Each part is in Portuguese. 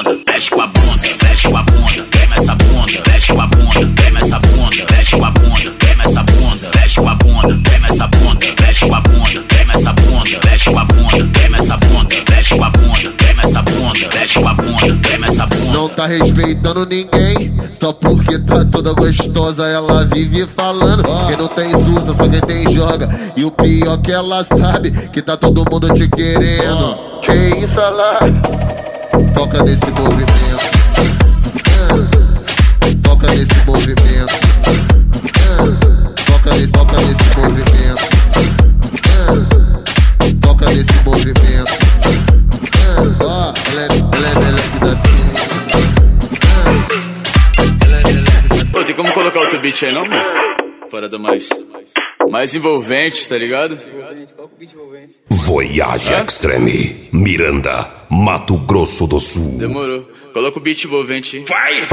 bunda, mexe com a bunda, mexe com a bunda, queima essa bunda, mexe com a bunda, queima essa bunda, mexe com a bunda, queima essa bunda, mexe com a bunda, queima essa bunda, mexe com a bunda, queima essa bunda, mexe com a bunda, queima essa bunda, mexe com a bunda, queima essa bunda, mexe com a bunda, queima essa bunda. Não tá respeitando ninguém, só porque tá toda gostosa ela vive falando. Quem não tem surta, só quem tem joga. E o pior que ela sabe que tá todo mundo te querendo. Que isso lá? Toca nesse movimento, toca nesse movimento, toca nesse movimento, toca nesse movimento. Pô, tem como colocar outro beat aí não, mano? Parada mais envolvente, tá ligado? Voyage Extreme, Miranda, Mato Grosso do Sul. Demorou. Coloca o beat envolvente aí. Vai!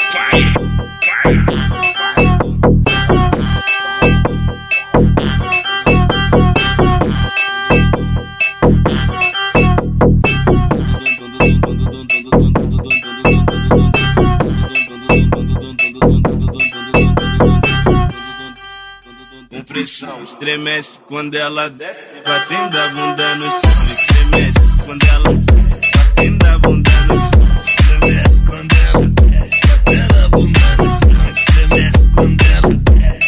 Pressão, estremece quando ela desce, batendo a bunda no chão. Estremece quando ela desce, batendo a bunda no chão. Estremece quando ela desce, batendo a bunda no chão. Estremece quando ela desce,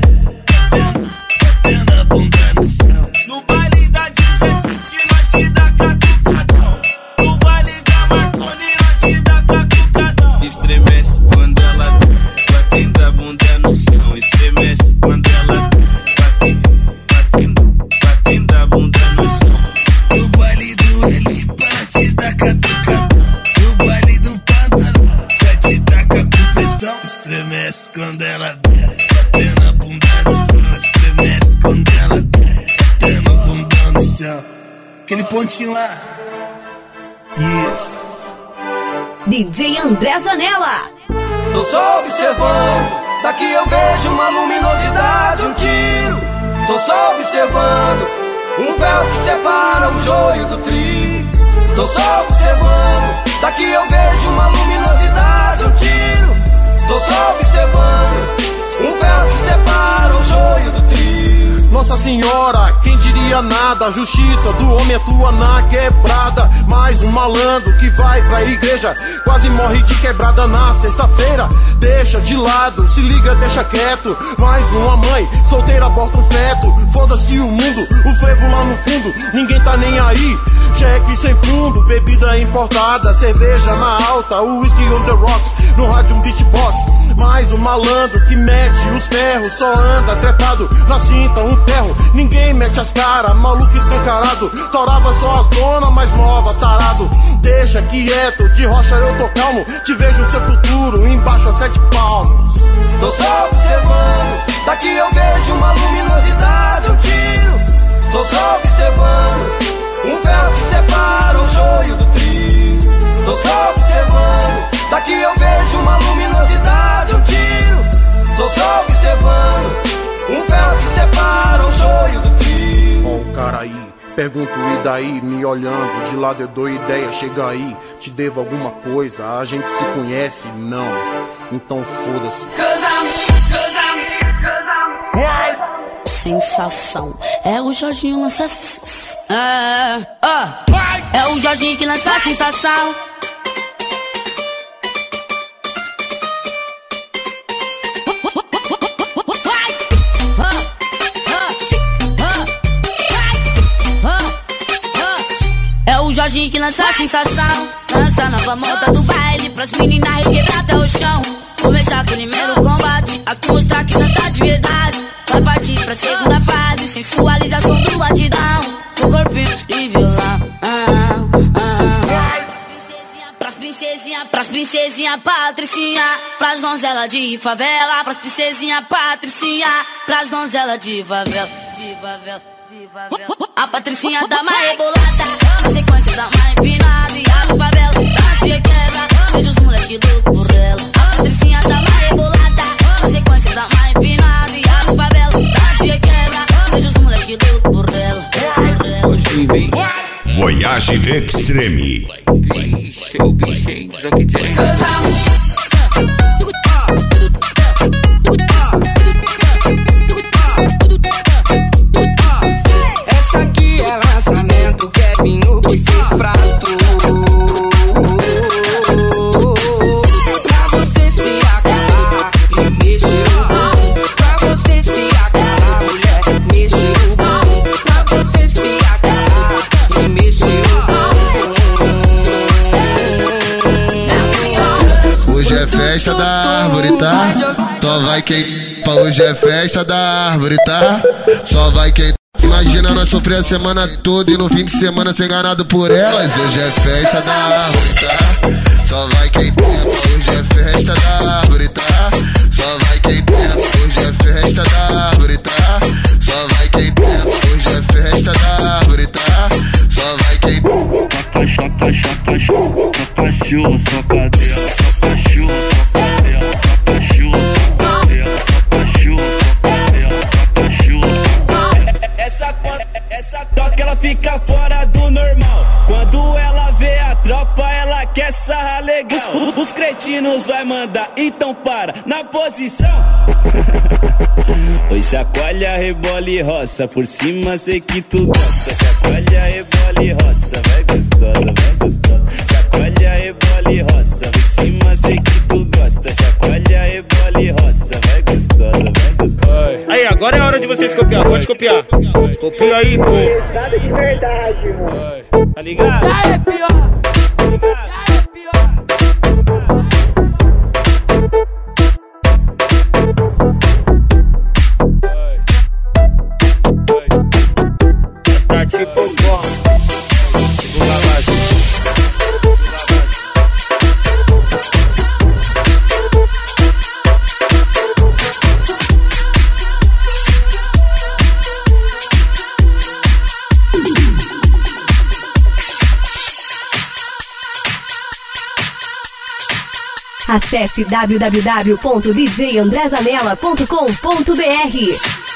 batendo a bunda no chão. No baile da 17 nós te dá catucadão. No baile da Marconi nós te dá catucadão. Estremece quando ela desce, batendo a bunda no chão. Estremece quando ela desce, batendo a bunda no chão. No baile do Elipa te dá catucadão. No baile do Pantano vai te tacar com pressão. Estremece quando ela desce, batendo a bunda no chão. Estremece quando ela desce, batendo a bunda no chão. Aquele pontinho lá. Isso. DJ André Zanella. Tô só observando, daqui eu vejo uma luminosidade, um tiro. Tô só observando, um véu que separa o joio do trigo. Tô só observando, daqui eu vejo uma luminosidade, um tiro. Tô só observando, um véu que separa o joio do trigo. Nossa Senhora, quem diria nada? A justiça do homem atua na quebrada. Mais um malandro que vai pra igreja, quase morre de quebrada na sexta-feira. Deixa de lado, se liga, deixa quieto. Mais uma mãe solteira aborta um feto. Foda-se o mundo, o frevo lá no fundo, ninguém tá nem aí. Cheque sem fundo, bebida importada, cerveja na alta, whisky on the rocks, no rádio um beatbox. Mais um malandro que mete os ferros, só anda trepado na cinta um ferro. Ninguém mete as caras, maluco escancarado, torava só as donas mais nova, tarado. Deixa quieto, de rocha eu tô calmo, te vejo seu futuro embaixo a 7 palmos. Tô só observando, daqui eu vejo uma luminosidade, um tiro. Tô só observando, um véu que separa o joio do trigo. Tô só observando, daqui eu vejo uma luminosidade, um tiro. Tô só observando, um véu que separa o joio do trigo. Ó o cara aí, pergunto e daí, me olhando de lado eu dou ideia, chega aí, te devo alguma coisa, a gente se conhece? Não, então foda-se. Sensação, é o Jorginho lança. É o Jorginho que lança a sensação. É o Jorginho que lança a sensação. Lança a nova moda do baile pras meninas requebrar até o chão. Começar aquele mero combate, aqui mostrar que dança de verdade. Vai partir pra segunda fase, sensualização do batidão. O corpinho de violão. Pras princesinha patricinha, pras donzela de favela. Pras princesinha patricinha, pras donzela de favela. A patricinha dá uma rebolada, na sequência dá uma empinada. E a do favela, dança e quebra, veja os moleque do por ela. A patricinha dá uma rebolada, na sequência dá uma empinada. E a do favela, dança e quebra, veja os moleque do por ela. Voyage Extreme. bicho, o bicho, hein? Jogue de essa aqui é lançamento, Kevinho que fez pra tu. Pra você se agarrar e mexer o bom. Pra você se agarrar, mulher, mexer o bom. Pra você se agarrar e mexer o bom. Hoje é festa da árvore, tá? Só vai quem... Hoje é festa da árvore, tá? Só vai quem... Imagina nós sofrer a semana toda e no fim de semana ser enganado por elas. Hoje é festa da árvore, tá? Só vai quem tenta. Hoje é festa da árvore, tá? Só vai quem tenta. Hoje é festa da árvore, tá? Só vai quem tenta. Hoje é festa da árvore, tá? Só vai quem tenta. Choca, choca, choca, choca, chuva, sua cadela. Choca, chuva, sua cadela. Choca, chuva, sua cadela. Choca, chuva, sua cadela. Choca, chuva. Essa toca ela fica fora do normal. Quando ela vê a tropa, ela quer sarrar legal. Os cretinos vai mandar, então para na posição. Oi, chacoalha, rebola e roça. Por cima sei que tu gosta. Chacoalha, rebola e roça. Vai gostosa, vai gostosa. Chacoalha, rebola e roça. Por cima sei que tu gosta. Chacoalha, rebola e roça. Vai gostosa, vai gostosa. Aí, agora é a hora de vocês copiar. Pode copiar. Copia aí, pô. Nada de verdade, irmão. Tá ligado? Já é pior. Já é pior. Tá tipo bom. Tipo lavagem. Acesse www.djandrezanella.com.br.